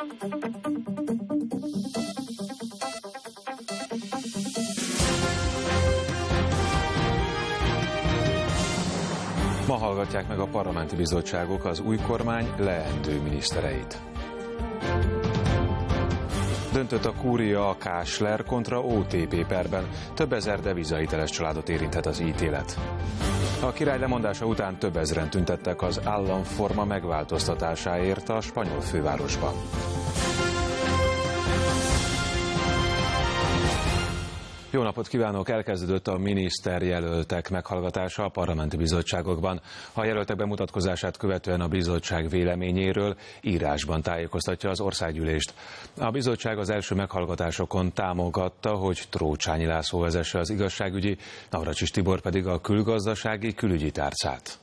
Ma hallgatják meg a parlamenti bizottságok az új kormány leendő minisztereit. Döntött a kúria a Kásler kontra OTP perben. Több ezer devizahiteles családot érinthet az ítélet. A király lemondása után több ezren tüntettek az államforma megváltoztatásáért a spanyol fővárosban. Jó napot kívánok! Elkezdődött a miniszterjelöltek meghallgatása a parlamenti bizottságokban. A jelöltek bemutatkozását követően a bizottság véleményéről írásban tájékoztatja az országgyűlést. A bizottság az első meghallgatásokon támogatta, hogy Trócsányi László vezesse az igazságügyi, Navracsics Tibor pedig a külgazdasági külügyi tárcát.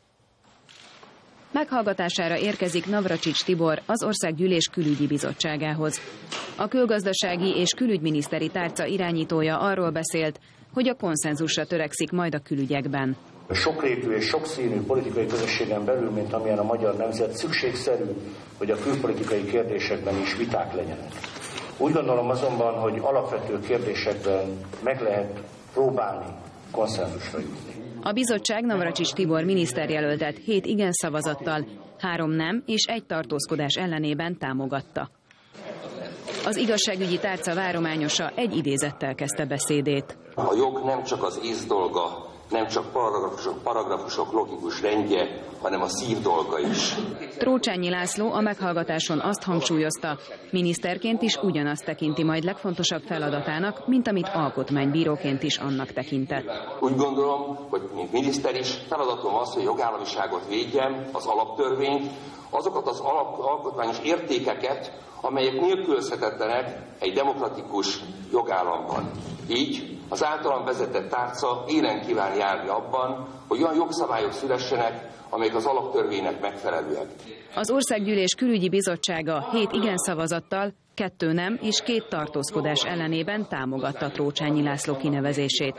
Meghallgatására érkezik Navracsics Tibor az Országgyűlés külügyi bizottságához. A külgazdasági és külügyminiszteri tárca irányítója arról beszélt, hogy a konszenzusra törekszik majd a külügyekben. A sokrétű és sokszínű politikai közösségen belül, mint amilyen a magyar nemzet, szükségszerű, hogy a külpolitikai kérdésekben is viták legyenek. Úgy gondolom azonban, hogy alapvető kérdésekben meg lehet próbálni konszenzusra jutni. A bizottság Navracsics Tibor miniszterjelöltet 7 igen szavazattal, 3 nem és 1 tartózkodás ellenében támogatta. Az igazságügyi tárca várományosa egy idézettel kezdte beszédét. A jog nem csak az ész dolga, nem csak paragrafusok logikus rendje, hanem a szív dolga is. Trócsányi László a meghallgatáson azt hangsúlyozta, miniszterként is ugyanazt tekinti majd legfontosabb feladatának, mint amit alkotmánybíróként is annak tekintett. Úgy gondolom, hogy mint miniszter is feladatom az, hogy a jogállamiságot védjem, az alaptörvényt, azokat az alkotmányos értékeket, amelyek nélkülözhetetlenek egy demokratikus jogállamban. Így az általam vezetett tárca élen kíván járni abban, hogy olyan jogszabályok szülessenek, amelyek az alaptörvénynek megfelelőek. Az Országgyűlés külügyi bizottsága 7 igen szavazattal, 2 nem és 2 tartózkodás ellenében támogatta Trócsányi László kinevezését.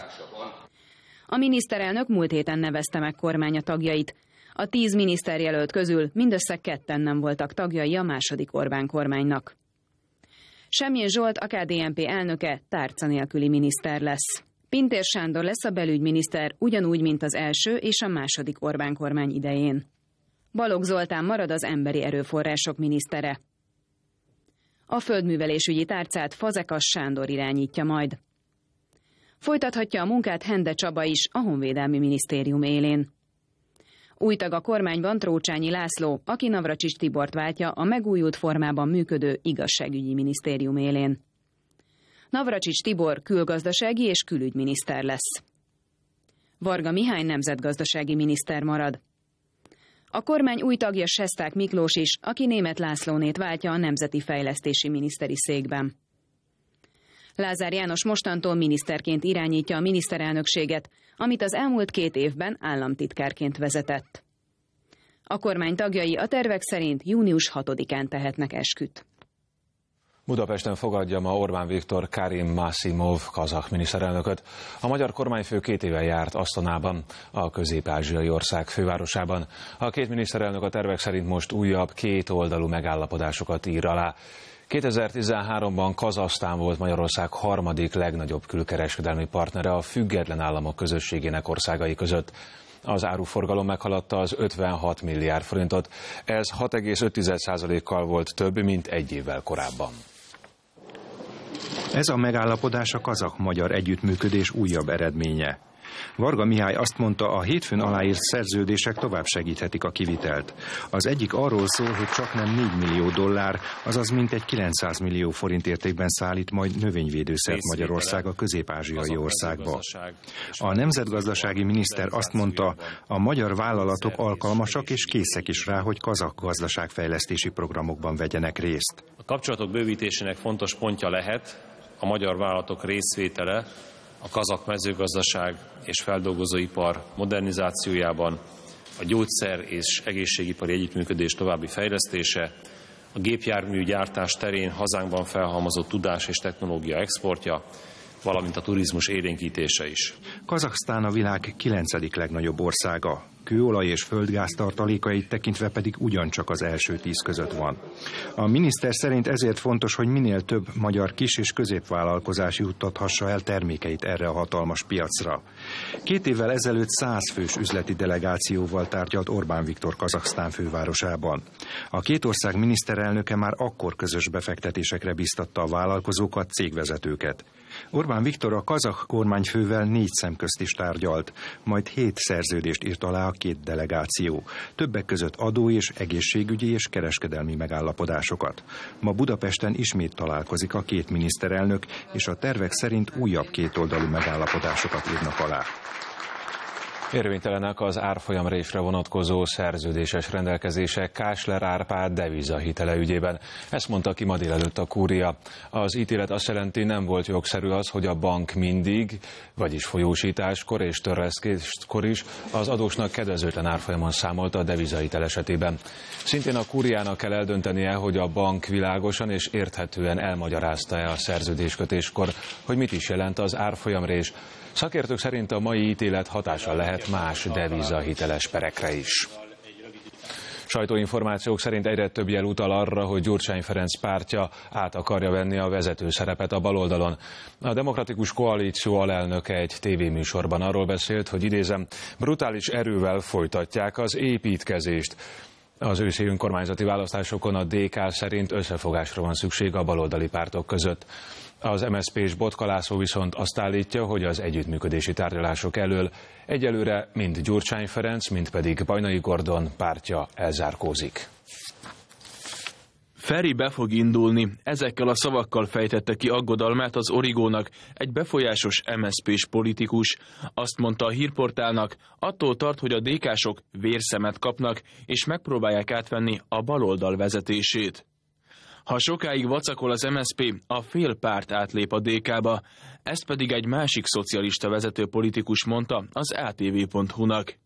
A miniszterelnök múlt héten nevezte meg kormánya tagjait. A 10 miniszterjelölt közül mindössze 2-en nem voltak tagjai a második Orbán kormánynak. Semjén Zsolt, a KDNP elnöke tárca nélküli miniszter lesz. Pintér Sándor lesz a belügyminiszter, ugyanúgy, mint az első és a második Orbán kormány idején. Balogh Zoltán marad az emberi erőforrások minisztere. A földművelésügyi tárcát Fazekas Sándor irányítja majd. Folytathatja a munkát Hende Csaba is a Honvédelmi Minisztérium élén. Új tag a kormányban Trócsányi László, aki Navracsics Tibort váltja a megújult formában működő igazságügyi minisztérium élén. Navracsics Tibor külgazdasági és külügyminiszter lesz. Varga Mihály nemzetgazdasági miniszter marad. A kormány új tagja Sesták Miklós is, aki Németh Lászlónét váltja a nemzeti fejlesztési miniszteri székben. Lázár János mostantól miniszterként irányítja a miniszterelnökséget, amit az elmúlt 2 évben államtitkárként vezetett. A kormány tagjai a tervek szerint június 6-án tehetnek esküt. Budapesten fogadja ma Orbán Viktor Karim Masimov kazah miniszterelnököt. A magyar kormányfő 2 éve járt Asztanában, a közép-ázsiai ország fővárosában. A 2 miniszterelnök a tervek szerint most újabb 2 oldalú megállapodásokat ír alá. 2013-ban Kazahsztán volt Magyarország 3. legnagyobb külkereskedelmi partnere a független államok közösségének országai között. Az áruforgalom meghaladta az 56 milliárd forintot, ez 6,5%-kal volt több, mint 1 évvel korábban. Ez a megállapodás a kazah-magyar együttműködés újabb eredménye. Varga Mihály azt mondta, a hétfőn aláírt szerződések tovább segíthetik a kivitelt. Az egyik arról szól, hogy csaknem 4 millió dollár, azaz mintegy 900 millió forint értékben szállít majd növényvédőszert Magyarország a közép-ázsiai országba. A nemzetgazdasági miniszter azt mondta, a magyar vállalatok alkalmasak és készek is rá, hogy kazah gazdaságfejlesztési programokban vegyenek részt. A kapcsolatok bővítésének fontos pontja lehet a magyar vállalatok részvétele a kazah mezőgazdaság és feldolgozóipar modernizációjában, a gyógyszer és egészségipari együttműködés további fejlesztése, a gépjárműgyártás terén hazánkban felhalmozott tudás és technológia exportja, valamint a turizmus élénkítése is. Kazahsztán a világ 9. legnagyobb országa. kőolaj és földgáz tartalékait tekintve pedig ugyancsak az első 10 között van. A miniszter szerint ezért fontos, hogy minél több magyar kis- és középvállalkozás juttathassa el termékeit erre a hatalmas piacra. 2 évvel ezelőtt 100 fős üzleti delegációval tárgyalt Orbán Viktor Kazaksztán fővárosában. A két ország miniszterelnöke már akkor közös befektetésekre biztatta a vállalkozókat, cégvezetőket. Orbán Viktor a kazakh kormányfővel 4 szemközt is tárgyalt, majd 7 szerződést írt alá a 2 delegáció, többek között adó- és egészségügyi és kereskedelmi megállapodásokat. Ma Budapesten ismét találkozik a 2 miniszterelnök, és a tervek szerint újabb kétoldalú megállapodásokat írnak alá. Érvénytelenek az árfolyamrésre vonatkozó szerződéses rendelkezések Kásler Árpád devizahitele ügyében. Ezt mondta ki ma délelőtt a Kúria. Az ítélet azt jelenti, nem volt jogszerű az, hogy a bank mindig, vagyis folyósításkor és törlesztéskor is az adósnak kedvezőtlen árfolyamon számolta a devizahitel esetében. Szintén a Kúriának kell eldöntenie, hogy a bank világosan és érthetően elmagyarázta-e a szerződéskötéskor, hogy mit is jelent az árfolyamrés. Szakértők szerint a mai ítélet hatással lehet más devizahiteles perekre is. Sajtóinformációk szerint egyre több jel utal arra, hogy Gyurcsány Ferenc pártja át akarja venni a vezető szerepet a baloldalon. A Demokratikus Koalíció alelnöke egy tévéműsorban arról beszélt, hogy idézem, brutális erővel folytatják az építkezést. Az őszi önkormányzati választásokon a DK szerint összefogásra van szükség a baloldali pártok között. Az MSZP-s Botka László viszont azt állítja, hogy az együttműködési tárgyalások elől egyelőre mind Gyurcsány Ferenc, mind pedig Bajnai Gordon pártja elzárkózik. Feri be fog indulni. Ezekkel a szavakkal fejtette ki aggodalmát az Origónak egy befolyásos MSZP-s politikus. Azt mondta a hírportálnak, attól tart, hogy a DK-sok vérszemet kapnak, és megpróbálják átvenni a baloldal vezetését. Ha sokáig vacakol az MSZP, a fél párt átlép a DK-ba. Ezt pedig egy másik szocialista vezető politikus mondta az ATV.hu-nak.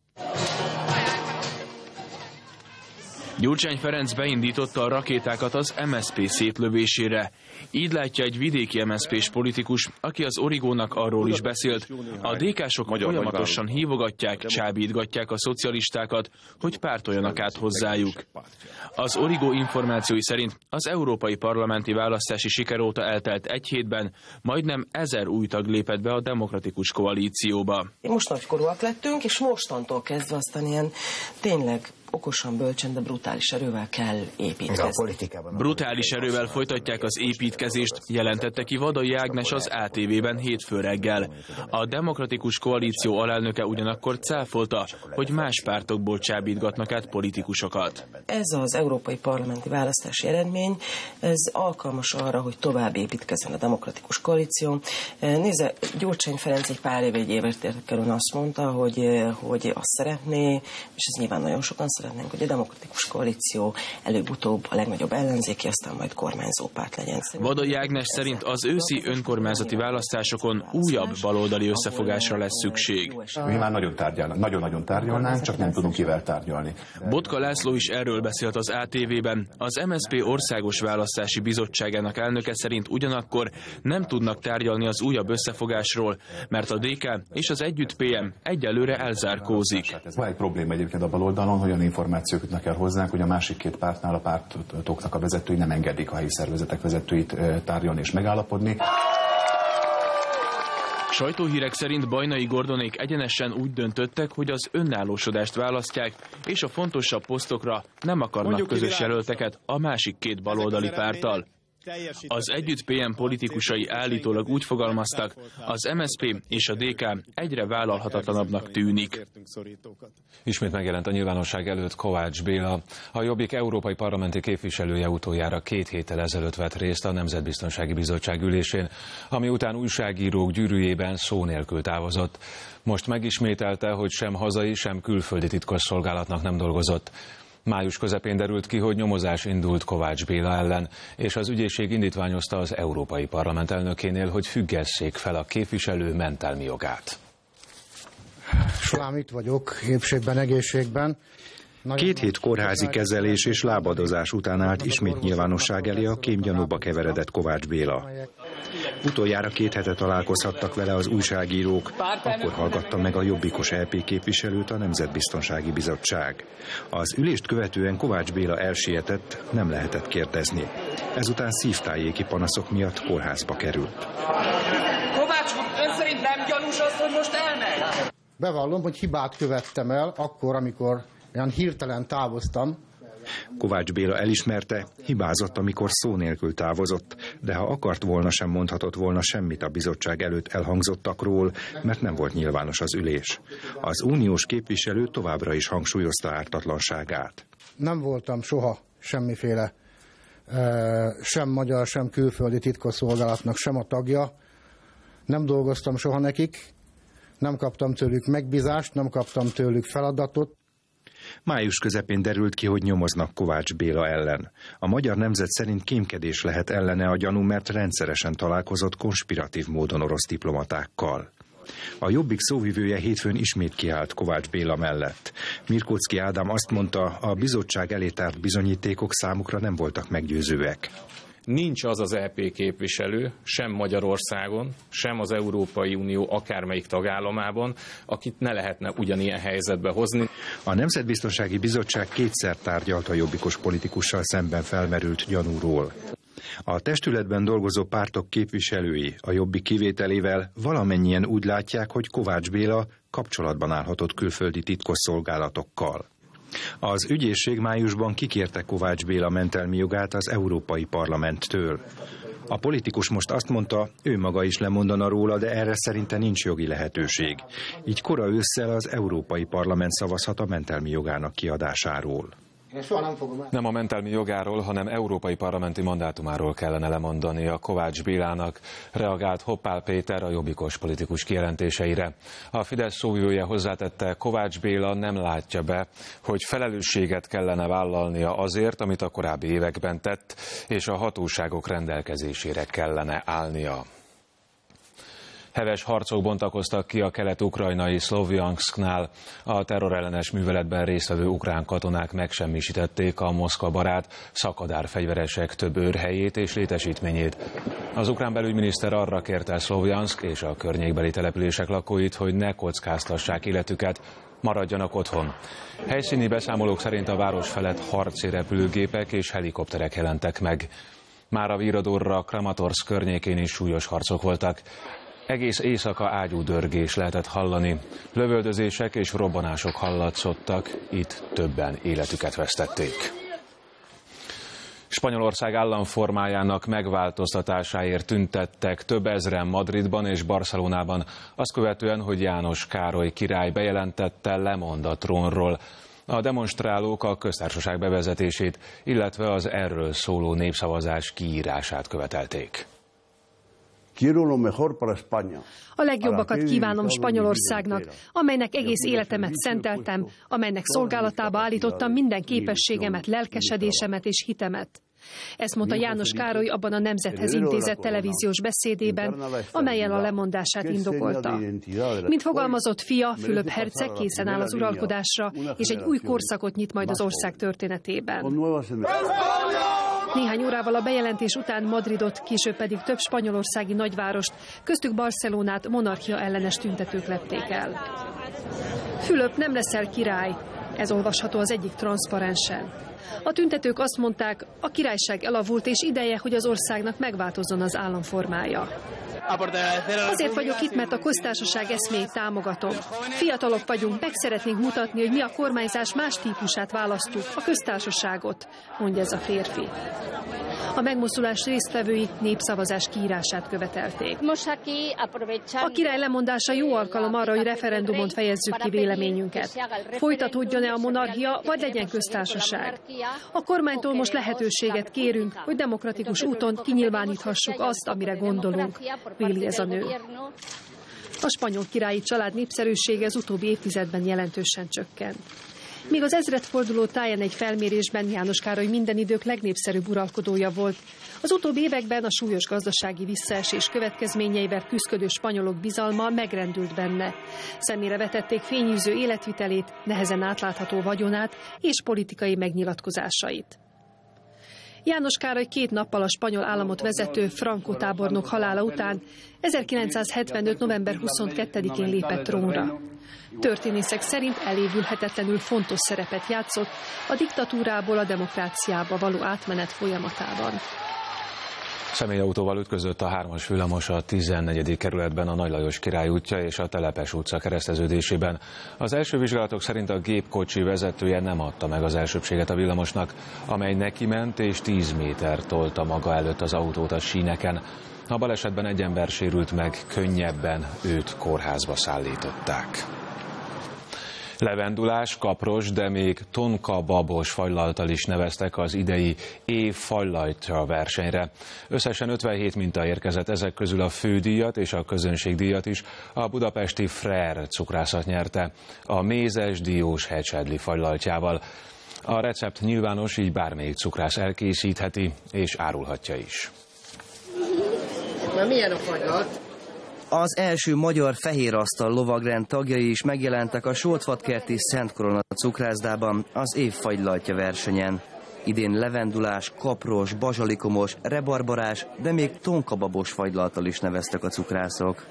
Gyurcsány Ferenc beindította a rakétákat az MSZP szétlövésére. Így látja egy vidéki MSZP-s politikus, aki az Origónak arról is beszélt. A DK-sok folyamatosan hívogatják, csábítgatják a szocialistákat, hogy pártoljanak át hozzájuk. Az Origó információi szerint az európai parlamenti választási siker óta eltelt 1 hétben majdnem 1000 új tag lépett be a Demokratikus Koalícióba. Most nagykorúak lettünk, és mostantól kezdve aztán ilyen tényleg okosan, bölcsen, de brutális erővel kell építkezni. Brutális erővel folytatják az építkezést, jelentette ki Vadai Ágnes az ATV-ben hétfő reggel. A Demokratikus Koalíció alelnöke ugyanakkor cáfolta, hogy más pártokból csábítgatnak át politikusokat. Ez az európai parlamenti választási eredmény, ez alkalmas arra, hogy tovább építkezzen a Demokratikus Koalíció. Nézze, Gyurcsány Ferenc egy pár éve, egy évet érdekelően azt mondta, hogy azt szeretné, és ez nyilván nagyon sokan szeretnénk, hogy a Demokratikus Koalíció előbb-utóbb a legnagyobb ellenzéki, aztán majd kormányzó párt legyen. Vadai Ágnes szerint az őszi önkormányzati választásokon újabb baloldali összefogásra lesz szükség. Mi már nagyon-nagyon tárgyalnánk, csak nem tudunk kivel tárgyalni. Botka László is erről beszélt az ATV-ben. Az MSZP Országos Választási Bizottságának elnöke szerint ugyanakkor nem tudnak tárgyalni az újabb összefogásról, mert a DK és az Együtt PM egyelőre elzárkózik. Van egy probléma egyébként a baloldalon, hogy olyan információk jutnak el hozzánk, hogy a másik 2 pártnál a pártoknak a vezetői nem engedik a helyi szervezetek vezetőit tárgyalni és megállapodni. Sajtóhírek szerint Bajnai Gordonék egyenesen úgy döntöttek, hogy az önállósodást választják, és a fontosabb posztokra nem akarnak közös jelölteket a másik 2 baloldali párttal. Az Együtt PM politikusai állítólag úgy fogalmaztak, az MSZP és a DK egyre vállalhatatlanabbnak tűnik. Ismét megjelent a nyilvánosság előtt Kovács Béla. A Jobbik európai parlamenti képviselője utoljára 2 héttel ezelőtt vett részt a Nemzetbiztonsági Bizottság ülésén, ami után újságírók gyűrűjében szó nélkül távozott. Most megismételte, hogy sem hazai, sem külföldi titkosszolgálatnak nem dolgozott. Május közepén derült ki, hogy nyomozás indult Kovács Béla ellen, és az ügyészség indítványozta az Európai Parlament elnökénél, hogy függesszék fel a képviselő mentelmi jogát. Slám, itt vagyok, épségben, egészségben. 2 hét kórházi kezelés és lábadozás után állt ismét nyilvánosság elé a kémgyanúba keveredett Kovács Béla. Utoljára 2 hete találkozhattak vele az újságírók, akkor hallgatta meg a jobbikos EP képviselőt a Nemzetbiztonsági Bizottság. Az ülést követően Kovács Béla elsietett, nem lehetett kérdezni. Ezután szívtájéki panaszok miatt kórházba került. Kovács, ön szerint nem gyanús az, hogy most elmegy? Bevallom, hogy hibát követtem el akkor, amikor olyan hirtelen távoztam. Kovács Béla elismerte, hibázott, amikor szó nélkül távozott, de ha akart volna, sem mondhatott volna semmit a bizottság előtt elhangzottakról, mert nem volt nyilvános az ülés. Az uniós képviselő továbbra is hangsúlyozta ártatlanságát. Nem voltam soha semmiféle sem magyar, sem külföldi titkosszolgálatnak sem a tagja. Nem dolgoztam soha nekik, nem kaptam tőlük megbízást, nem kaptam tőlük feladatot. Május közepén derült ki, hogy nyomoznak Kovács Béla ellen. A Magyar Nemzet szerint kémkedés lehet ellene a gyanú, mert rendszeresen találkozott konspiratív módon orosz diplomatákkal. A Jobbik szóvivője hétfőn ismét kiállt Kovács Béla mellett. Mirkóczky Ádám azt mondta, a bizottság elé tárt bizonyítékok számukra nem voltak meggyőzőek. Nincs az az EP képviselő, sem Magyarországon, sem az Európai Unió akármelyik tagállamában, akit ne lehetne ugyanilyen helyzetbe hozni. A Nemzetbiztonsági Bizottság 2-szer tárgyalt a jobbikos politikussal szemben felmerült gyanúról. A testületben dolgozó pártok képviselői a Jobbik kivételével valamennyien úgy látják, hogy Kovács Béla kapcsolatban állhatott külföldi titkosszolgálatokkal. Az ügyészség májusban kikérte Kovács Béla mentelmi jogát az Európai Parlamenttől. A politikus most azt mondta, ő maga is lemondana róla, de erre szerinte nincs jogi lehetőség. Így kora ősszel az Európai Parlament szavazhat a mentelmi jogának kiadásáról. Nem a mentelmi jogáról, hanem európai parlamenti mandátumáról kellene lemondani a Kovács Bélának, reagált Hoppál Péter a jobbikos politikus kijelentéseire. A Fidesz szóvivője hozzátette, Kovács Béla nem látja be, hogy felelősséget kellene vállalnia azért, amit a korábbi években tett, és a hatóságok rendelkezésére kellene állnia. Heves harcok bontakoztak ki a kelet-ukrajnai Szlovjanszknál. A terrorellenes műveletben résztvevő ukrán katonák megsemmisítették a Moszkva barát szakadár fegyveresek több őrhelyét és létesítményét. Az ukrán belügyminiszter arra kérte Szlovjanszk és a környékbeli települések lakóit, hogy ne kockáztassák életüket, maradjanak otthon. Helyszíni beszámolók szerint a város felett harci repülőgépek és helikopterek jelentek meg. Már a Viradorra, Kramatorszk környékén is súlyos harcok voltak. Egész éjszaka ágyúdörgés lehetett hallani. Lövöldözések és robbanások hallatszottak, itt többen életüket vesztették. Spanyolország államformájának megváltoztatásáért tüntettek több ezren Madridban és Barcelonában, azt követően, hogy János Károly király bejelentette, lemond a trónról. A demonstrálók a köztársaság bevezetését, illetve az erről szóló népszavazás kiírását követelték. A legjobbakat kívánom Spanyolországnak, amelynek egész életemet szenteltem, amelynek szolgálatába állítottam minden képességemet, lelkesedésemet és hitemet. Ezt mondta János Károly abban a Nemzethez intézett televíziós beszédében, amellyel a lemondását indokolta. Mint fogalmazott fia, Fülöp herceg készen áll az uralkodásra, és egy új korszakot nyit majd az ország történetében. Néhány órával a bejelentés után Madridot, később pedig több spanyolországi nagyvárost, köztük Barcelonát monarchia ellenes tüntetők lepték el. Fülöp, nem leszel király, ez olvasható az egyik transzparensen. A tüntetők azt mondták, a királyság elavult, és ideje, hogy az országnak megváltozzon az államformája. Azért vagyok itt, mert a köztársaság eszméjét támogatom. Fiatalok vagyunk, meg szeretnénk mutatni, hogy mi a kormányzás más típusát választjuk, a köztársaságot, mondja ez a férfi. A megmozdulás résztvevői népszavazás kiírását követelték. A király lemondása jó alkalom arra, hogy referendumon fejezzük ki véleményünket. Folytatódjon-e a monarchia, vagy legyen köztársaság? A kormánytól most lehetőséget kérünk, hogy demokratikus úton kinyilváníthassuk azt, amire gondolunk, véli ez a nő. A spanyol királyi család népszerűsége az utóbbi évtizedben jelentősen csökkent. Míg az ezredforduló táján egy felmérésben János Károly minden idők legnépszerűbb uralkodója volt, az utóbbi években a súlyos gazdasági visszaesés következményeivel küszködő spanyolok bizalma megrendült benne. Szemére vetették fényűző életvitelét, nehezen átlátható vagyonát és politikai megnyilatkozásait. János Károly 2 nappal a spanyol államot vezető Franco tábornok halála után 1975. november 22-én lépett trónra. Történészek szerint elévülhetetlenül fontos szerepet játszott a diktatúrából a demokráciába való átmenet folyamatában. Személyautóval ütközött a 3-as villamos a 14. kerületben a Nagy Lajos Király útja és a Telepes utca kereszteződésében. Az első vizsgálatok szerint a gépkocsi vezetője nem adta meg az elsőbbséget a villamosnak, amely neki ment és 10 méter tolta maga előtt az autót a síneken. A balesetben egy ember sérült meg, könnyebben őt kórházba szállították. Levendulás, kapros, de még tonka-babos fagylalttal is neveztek az idei év fagylaltja versenyre. Összesen 57 minta érkezett, ezek közül a fődíjat és a közönségdíjat is a budapesti Frère cukrászat nyerte a mézes diós hecsedli fagylaltjával. A recept nyilvános, így bármelyik cukrász elkészítheti és árulhatja is. Na, milyen a fagylalt? Az első magyar fehérasztal lovagrend tagjai is megjelentek a Soltvatkerti Szent Korona cukrászdában az év fagylaltja versenyen. Idén levendulás, kapros, bazsalikomos, rebarbarás, de még tonkababos fagylalttal is neveztek a cukrászok.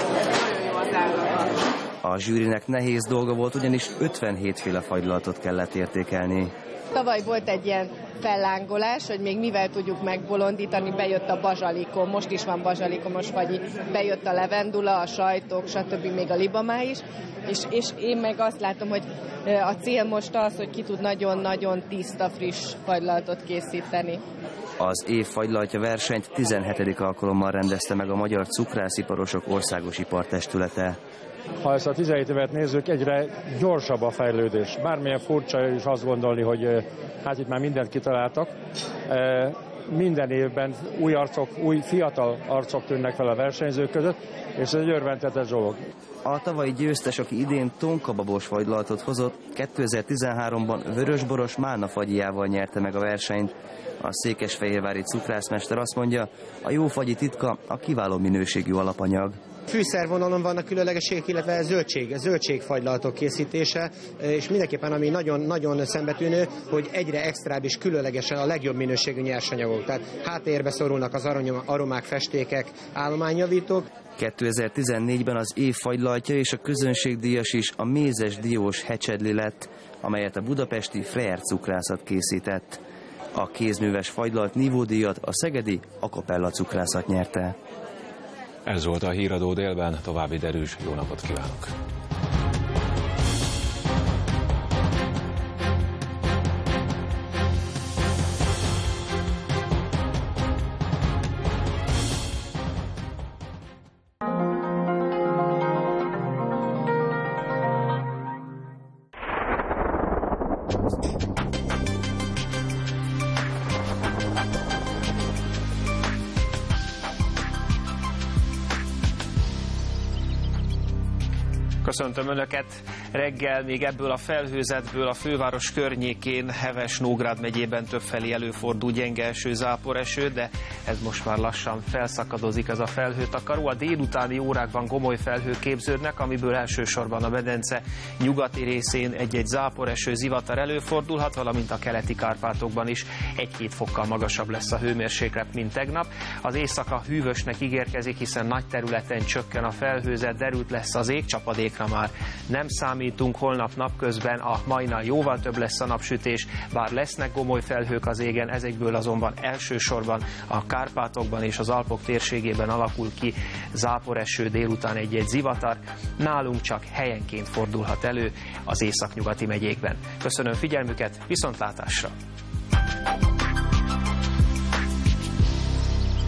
A zsűrinek nehéz dolga volt, ugyanis 57 féle fagylaltot kellett értékelni. Tavaly volt egy ilyen fellángolás, hogy még mivel tudjuk megbolondítani, bejött a bazsalikom, most is van bazsalikomos fagyi, bejött a levendula, a sajtok, stb. Még a libamá is, és én meg azt látom, hogy a cél most az, hogy ki tud nagyon-nagyon tiszta, friss fagylaltot készíteni. Az év fagylaltja versenyt 17. alkalommal rendezte meg a Magyar Cukrásziparosok Országos Ipartestülete. Ha ezt a 17 évet nézzük, egyre gyorsabb a fejlődés. Bármilyen furcsa is azt gondolni, hogy hát itt már mindent kitaláltak. Minden évben új arcok, új fiatal arcok tűnnek fel a versenyzők között, és ez egy örvendetes dolog. A tavalyi győztes, aki idén tonkababos fagylaltot hozott, 2013-ban vörösboros málnafagyiával nyerte meg a versenyt. A székesfehérvári cukrászmester azt mondja, a jó fagyi titka a kiváló minőségű alapanyag. Fűszervonalon vannak különlegességek, illetve zöldségfagylaltok készítése, és mindenképpen ami nagyon szembetűnő, hogy egyre extrább és különlegesen a legjobb minőségű nyersanyagok. Tehát háttérbe szorulnak az aromák, festékek, állományjavítók. 2014-ben az év fagylaltja és a közönségdíjas is a mézes diós hecsedli lett, amelyet a budapesti Frère cukrászat készített. A kézműves fagylalt nívódíjat a szegedi Akapella cukrászat nyerte. Ez volt a Híradó délben, további derűs, jó napot kívánok! Köszöntöm Önöket! Reggel még ebből a felhőzetből a főváros környékén, Heves-Nógrád megyében többfelé előfordul gyenge eső, záporeső, de ez most már lassan felszakadozik ez a felhőtakaró. A délutáni órákban gomoly felhők képződnek, amiből elsősorban a medence nyugati részén egy-egy záporeső, zivatar előfordulhat, valamint a keleti Kárpátokban is 1-2 fokkal magasabb lesz a hőmérséklet, mint tegnap. Az éjszaka hűvösnek ígérkezik, hiszen nagy területen csökken a felhőzet, derült lesz az ég, csapadékra már nem számítunk. Holnap napközben a mainál jóval több lesz a napsütés, bár lesznek gomoly felhők az égen, ezekből azonban elsősorban a Kárpátokban és az Alpok térségében alakul ki záporeső, délután egy-egy zivatar, nálunk csak helyenként fordulhat elő az északnyugati megyékben. Köszönöm figyelmüket, viszontlátásra!